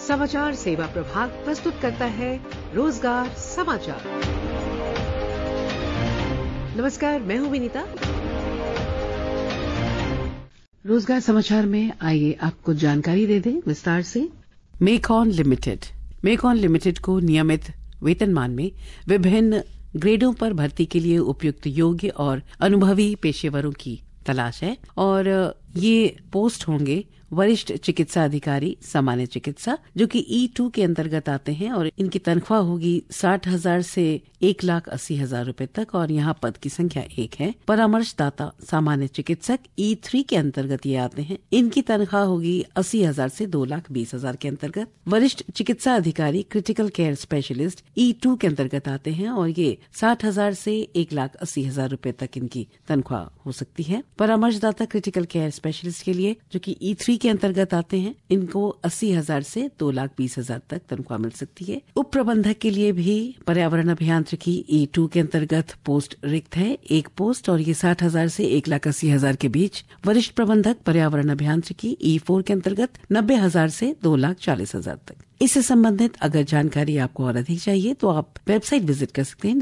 समाचार सेवा प्रभाग प्रस्तुत करता है रोजगार समाचार। नमस्कार, मैं हूं विनीता। रोजगार समाचार में आइए आपको जानकारी दे दें विस्तार से। मेकॉन लिमिटेड को नियमित वेतनमान में विभिन्न ग्रेडों पर भर्ती के लिए उपयुक्त योग्य और अनुभवी पेशेवरों की तलाश है और ये पोस्ट होंगे वरिष्ठ चिकित्सा अधिकारी सामान्य चिकित्सा, जो कि E2 के अंतर्गत आते हैं और इनकी तनख्वाह होगी 60,000 से 1,80,000 रुपए तक और यहाँ पद की संख्या 1 है। परामर्शदाता सामान्य चिकित्सक E3 के अंतर्गत ये आते हैं, इनकी तनख्वाह होगी 80,000 से 2,20,000 के अंतर्गत। वरिष्ठ चिकित्सा अधिकारी क्रिटिकल केयर स्पेशलिस्ट E2 के अंतर्गत आते हैं और ये 60,000 से 1,80,000 रुपए तक इनकी तनख्वाह हो सकती है। परामर्शदाता क्रिटिकल केयर स्पेशलिस्ट के लिए, जो कि E3 के अंतर्गत आते हैं, इनको 80,000 से 2,20,000 तक तनख्वाह मिल सकती है। उप प्रबंधक के लिए भी पर्यावरण अभियांत्रिकी E2 के अंतर्गत पोस्ट रिक्त है, एक पोस्ट, और ये 60,000 से 1,80,000 के बीच। वरिष्ठ प्रबंधक पर्यावरण अभियांत्रिकी E4 के अंतर्गत 90,000 से 2,40,000 तक। इससे संबंधित अगर जानकारी आपको और अधिक चाहिए तो आप वेबसाइट विजिट कर सकते हैं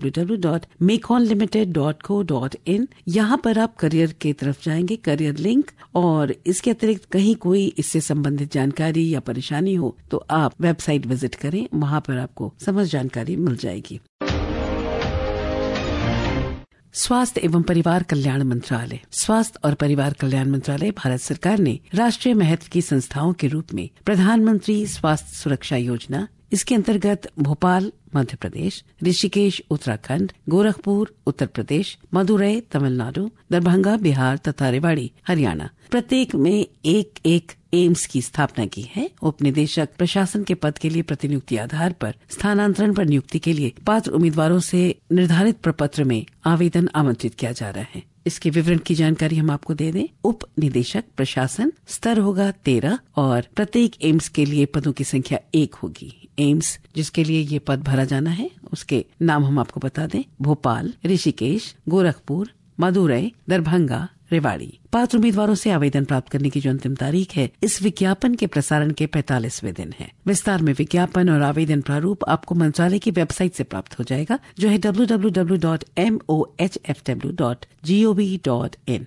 www.meconlimited.co.in। यहाँ पर आप करियर की तरफ जाएंगे, करियर लिंक, और इसके अतिरिक्त कहीं कोई इससे संबंधित जानकारी या परेशानी हो तो आप वेबसाइट विजिट करें, वहाँ पर आपको समस्त जानकारी मिल जाएगी। स्वास्थ्य एवं परिवार कल्याण मंत्रालय भारत सरकार ने राष्ट्रीय महत्व की संस्थाओं के रूप में प्रधानमंत्री स्वास्थ्य सुरक्षा योजना, इसके अंतर्गत भोपाल मध्य प्रदेश, ऋषिकेश उत्तराखंड, गोरखपुर उत्तर प्रदेश, मदुरै तमिलनाडु, दरभंगा बिहार तथा रेवाड़ी हरियाणा, प्रत्येक में एक एम्स की स्थापना की है। उपनिदेशक प्रशासन के पद के लिए प्रतिनियुक्ति आधार पर स्थानांतरण पर नियुक्ति के लिए पात्र उम्मीदवारों से निर्धारित प्रपत्र में आवेदन आमंत्रित किया जा रहा है। इसके विवरण की जानकारी हम आपको दे दें। उप निदेशक प्रशासन स्तर होगा 13 और प्रत्येक एम्स के लिए पदों की संख्या 1 होगी। एम्स जिसके लिए ये पद भरा जाना है उसके नाम हम आपको बता दें: भोपाल, ऋषिकेश, गोरखपुर, मदुरै, दरभंगा, रेवाड़ी। पात्र उम्मीदवारों से आवेदन प्राप्त करने की जो अंतिम तारीख है, इस विज्ञापन के प्रसारण के 45वें दिन है। विस्तार में विज्ञापन और आवेदन प्रारूप आपको मंत्रालय की वेबसाइट से प्राप्त हो जाएगा, जो है www.mohfw.gov.in।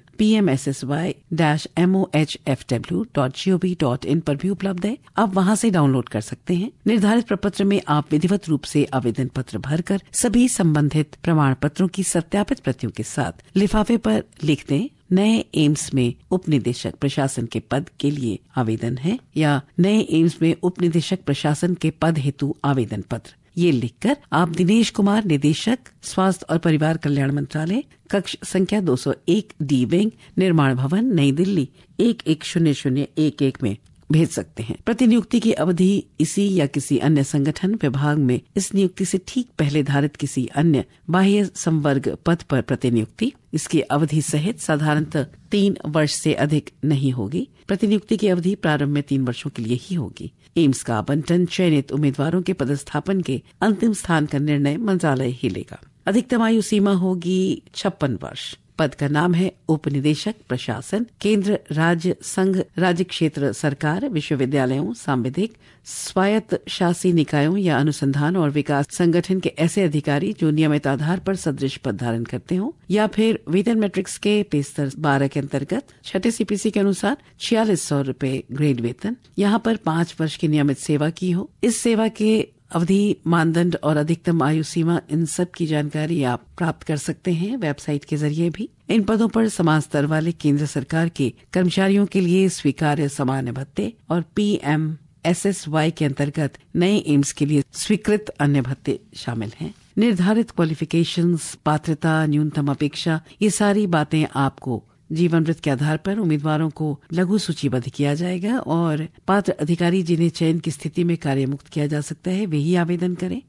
pmssy-mohfw.gov.in पर भी उपलब्ध है, आप वहां से डाउनलोड कर सकते हैं। निर्धारित प्रपत्र में आप विधिवत रूप से आवेदन पत्र भरकर सभी संबंधित प्रमाण पत्रों की सत्यापित प्रतियों के साथ लिफाफे पर लिख दें, नए एम्स में उप निदेशक प्रशासन के पद के लिए आवेदन है, या नए एम्स में उप निदेशक प्रशासन के पद हेतु आवेदन पत्र। ये लिखकर आप दिनेश कुमार, निदेशक स्वास्थ्य और परिवार कल्याण मंत्रालय, कक्ष संख्या 201 डी विंग, निर्माण भवन, नई दिल्ली 110011 में भेज सकते हैं। प्रतिनियुक्ति की अवधि इसी या किसी अन्य संगठन विभाग में इस नियुक्ति से ठीक पहले धारित किसी अन्य बाह्य संवर्ग पद पर प्रतिनियुक्ति, इसकी अवधि सहित साधारणतः 3 वर्ष से अधिक नहीं होगी। प्रतिनियुक्ति की अवधि प्रारंभ में 3 वर्षों के लिए ही होगी। एम्स का आवंटन चयनित उम्मीदवारों के पदस्थापन के अंतिम स्थान का निर्णय मंत्रालय ही लेगा। अधिकतम आयु सीमा होगी 56 वर्ष। पद का नाम है उप निदेशक प्रशासन, केंद्र, राज्य, संघ, राज्य क्षेत्र सरकार, विश्वविद्यालयों, सांविधिक, स्वायत्त शासी निकायों या अनुसंधान और विकास संगठन के ऐसे अधिकारी जो नियमित आधार पर सदृश पद धारण करते हों, या फिर वेतन मैट्रिक्स के पे स्तर 12 के अंतर्गत छठे CPC के अनुसार 4600 रुपए ग्रेड वेतन, यहाँ पर 5 वर्ष की नियमित सेवा की हो। इस सेवा के अवधि, मानदंड और अधिकतम आयु सीमा, इन सब की जानकारी आप प्राप्त कर सकते हैं वेबसाइट के जरिए भी। इन पदों पर समान स्तर वाले केंद्र सरकार के कर्मचारियों के लिए स्वीकार्य सामान्य भत्ते और PMSSY के अंतर्गत नए एम्स के लिए स्वीकृत अन्य भत्ते शामिल हैं। निर्धारित क्वालिफिकेशंस, पात्रता, न्यूनतम अपेक्षा, ये सारी बातें आपको जीवन वृत्त के आधार पर उम्मीदवारों को लघु सूचीबद्ध किया जाएगा और पात्र अधिकारी जिन्हें चयन की स्थिति में कार्य मुक्त किया जा सकता है वे ही आवेदन करें।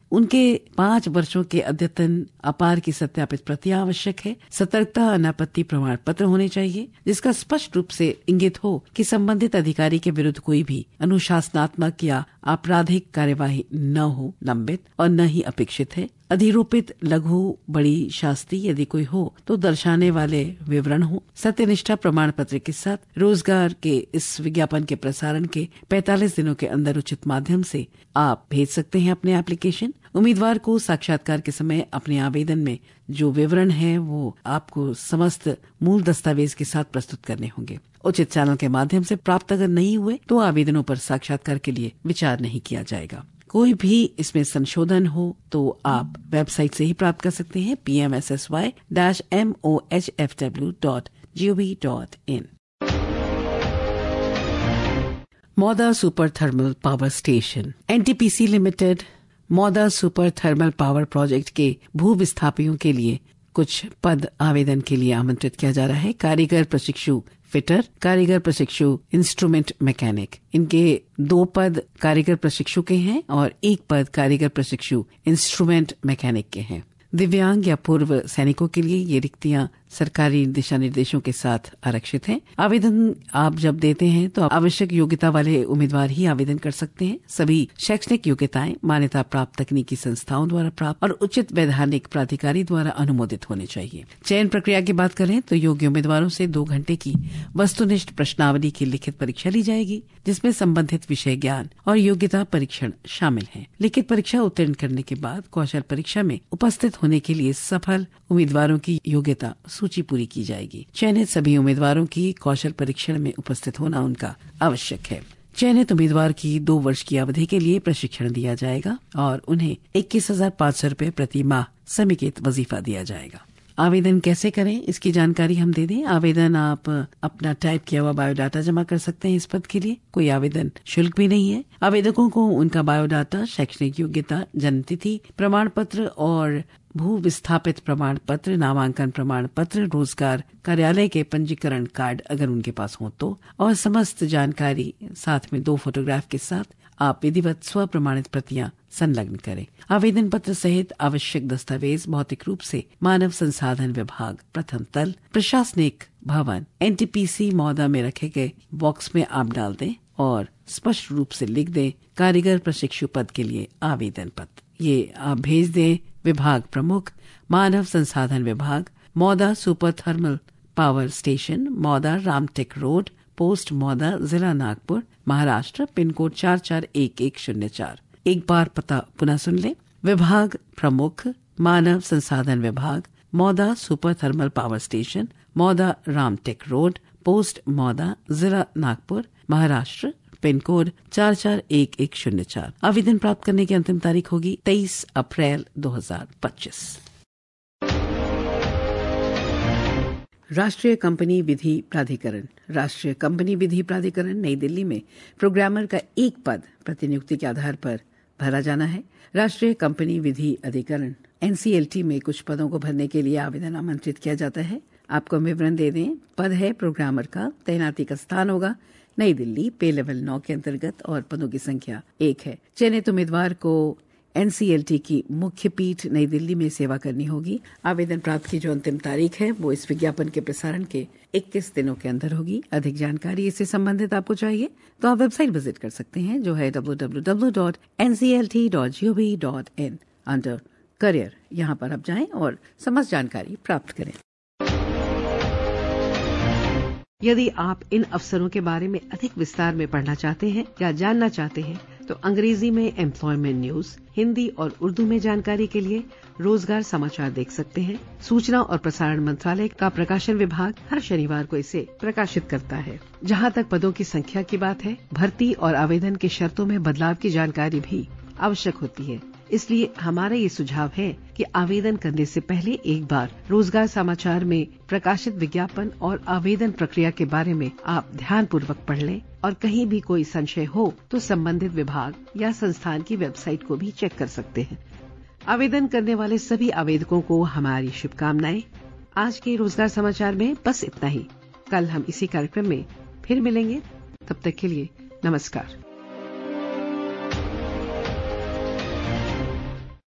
उनके 5 वर्षों के अद्यतन अपार की सत्यापित प्रतियां आवश्यक है। सतर्कता अनापत्ति प्रमाण पत्र होने चाहिए जिसका स्पष्ट रूप से इंगित हो कि संबंधित अधिकारी के विरुद्ध कोई भी अनुशासनात्मक या आपराधिक कार्यवाही न हो, लंबित और न ही अपेक्षित है। अधिरूपित लघु बड़ी शास्ति यदि कोई हो तो दर्शाने वाले विवरण हो। सत्यनिष्ठा प्रमाण पत्र के साथ रोजगार के इस विज्ञापन के प्रसारण के 45 दिनों के अंदर उचित माध्यम से आप भेज सकते हैं अपने एप्लीकेशन। उम्मीदवार को साक्षात्कार के समय अपने आवेदन में जो विवरण है वो आपको समस्त मूल दस्तावेज के साथ प्रस्तुत करने होंगे। उचित चैनल के माध्यम से प्राप्त अगर नहीं हुए तो आवेदनों पर साक्षात्कार के लिए विचार नहीं किया जाएगा। कोई भी इसमें संशोधन हो तो आप वेबसाइट से ही प्राप्त कर सकते हैं pmssy-mohfw.gov.in। Mauda super thermal power station NTPC limited Mauda super thermal power project के भू विस्थापियों के लिए कुछ पद आवेदन के लिए आमंत्रित किया जा रहा है। कारीगर प्रशिक्षु फिटर, कारीगर प्रशिक्षु इंस्ट्रूमेंट मैकेनिक, इनके 2 पद कारीगर प्रशिक्षु के हैं और 1 पद कारीगर प्रशिक्षु इंस्ट्रूमेंट मैकेनिक के हैं। दिव्यांग या पूर्व सैनिकों के लिए ये रिक्तियां सरकारी दिशा निर्देशों के साथ आरक्षित हैं। आवेदन आप जब देते हैं तो आवश्यक योग्यता वाले उम्मीदवार ही आवेदन कर सकते हैं। सभी शैक्षणिक योग्यताएं मान्यता प्राप्त तकनीकी संस्थाओं द्वारा प्राप्त और उचित वैधानिक प्राधिकारी द्वारा अनुमोदित होने चाहिए। चयन प्रक्रिया की बात करें तो योग्य उम्मीदवारों से 2 घंटे की वस्तुनिष्ठ प्रश्नावली की लिखित परीक्षा ली जाएगी जिसमें संबंधित विषय ज्ञान और योग्यता परीक्षण शामिल है। लिखित परीक्षा उत्तीर्ण करने के बाद कौशल परीक्षा में उपस्थित होने के लिए सफल उम्मीदवारों की योग्यता सूची पूरी की जाएगी। चयनित सभी उम्मीदवारों की कौशल परीक्षण में उपस्थित होना उनका आवश्यक है। चयनित उम्मीदवार की 2 वर्ष की अवधि के लिए प्रशिक्षण दिया जाएगा और उन्हें 21,500 रूपये प्रति माह समेकित वजीफा दिया जाएगा। आवेदन कैसे करें इसकी जानकारी हम दे दें। आवेदन आप अपना टाइप किया हुआ बायोडाटा जमा कर सकते हैं। इस पद के लिए कोई आवेदन शुल्क भी नहीं है। आवेदकों को उनका बायोडाटा, शैक्षणिक योग्यता, जन्मतिथि प्रमाण पत्र और भू विस्थापित प्रमाण पत्र, नामांकन प्रमाण पत्र, रोजगार कार्यालय के पंजीकरण कार्ड अगर उनके पास हो तो, और समस्त जानकारी साथ में 2 फोटोग्राफ के साथ आप विधिवत स्व प्रमाणित प्रतियां संलग्न करें। आवेदन पत्र सहित आवश्यक दस्तावेज भौतिक रूप से मानव संसाधन विभाग, प्रथम तल, प्रशासनिक भवन, एनटीपीसी मौदा में रखे गए बॉक्स में आप डाल दें और स्पष्ट रूप से लिख दें कारीगर प्रशिक्षु पद के लिए आवेदन पत्र। ये आप भेज दें विभाग प्रमुख, मानव संसाधन विभाग, Mauda super thermal power station, Mauda Ramtek road, post Mauda, जिला नागपुर, महाराष्ट्र, पिन कोड 441104। एक बार पता पुनः सुन लें। विभाग प्रमुख, मानव संसाधन विभाग, Mauda super thermal power station, Mauda Ramtek road, post Mauda, जिला नागपुर, महाराष्ट्र, पिन कोड 441104। आवेदन प्राप्त करने की अंतिम तारीख होगी 23 अप्रैल 2025। राष्ट्रीय कंपनी विधि प्राधिकरण नई दिल्ली में प्रोग्रामर का 1 पद प्रतिनियुक्ति के आधार पर भरा जाना है। राष्ट्रीय कंपनी विधि अधिकरण NCLT में कुछ पदों को भरने के लिए आवेदन आमंत्रित किया जाता है। आपको विवरण दे दें। पद है प्रोग्रामर का, तैनाती का स्थान होगा नई दिल्ली, पे लेवल 9 के अंतर्गत और पदों की संख्या 1 है। चयनित उम्मीदवार को NCLT की मुख्य पीठ नई दिल्ली में सेवा करनी होगी। आवेदन प्राप्त की जो अंतिम तारीख है वो इस विज्ञापन के प्रसारण के 21 दिनों के अंदर होगी। अधिक जानकारी इससे संबंधित आपको चाहिए तो आप वेबसाइट विजिट कर सकते हैं जो है www.nclt.gov.in अंडर करियर। यहाँ पर आप जाएं और समस्त जानकारी प्राप्त करें। यदि आप इन अवसरों के बारे में अधिक विस्तार में पढ़ना चाहते हैं या जानना चाहते हैं तो अंग्रेजी में एम्प्लॉयमेंट न्यूज, हिंदी और उर्दू में जानकारी के लिए रोजगार समाचार देख सकते हैं। सूचना और प्रसारण मंत्रालय का प्रकाशन विभाग हर शनिवार को इसे प्रकाशित करता है। जहां तक पदों की संख्या की बात है, भर्ती और आवेदन की शर्तों में बदलाव की जानकारी भी आवश्यक होती है। इसलिए हमारा ये सुझाव है कि आवेदन करने से पहले एक बार रोजगार समाचार में प्रकाशित विज्ञापन और आवेदन प्रक्रिया के बारे में आप ध्यानपूर्वक पढ़ लें और कहीं भी कोई संशय हो तो संबंधित विभाग या संस्थान की वेबसाइट को भी चेक कर सकते हैं। आवेदन करने वाले सभी आवेदकों को हमारी शुभकामनाएं। आज के रोजगार समाचार में बस इतना ही। कल हम इसी कार्यक्रम में फिर मिलेंगे। तब तक के लिए नमस्कार।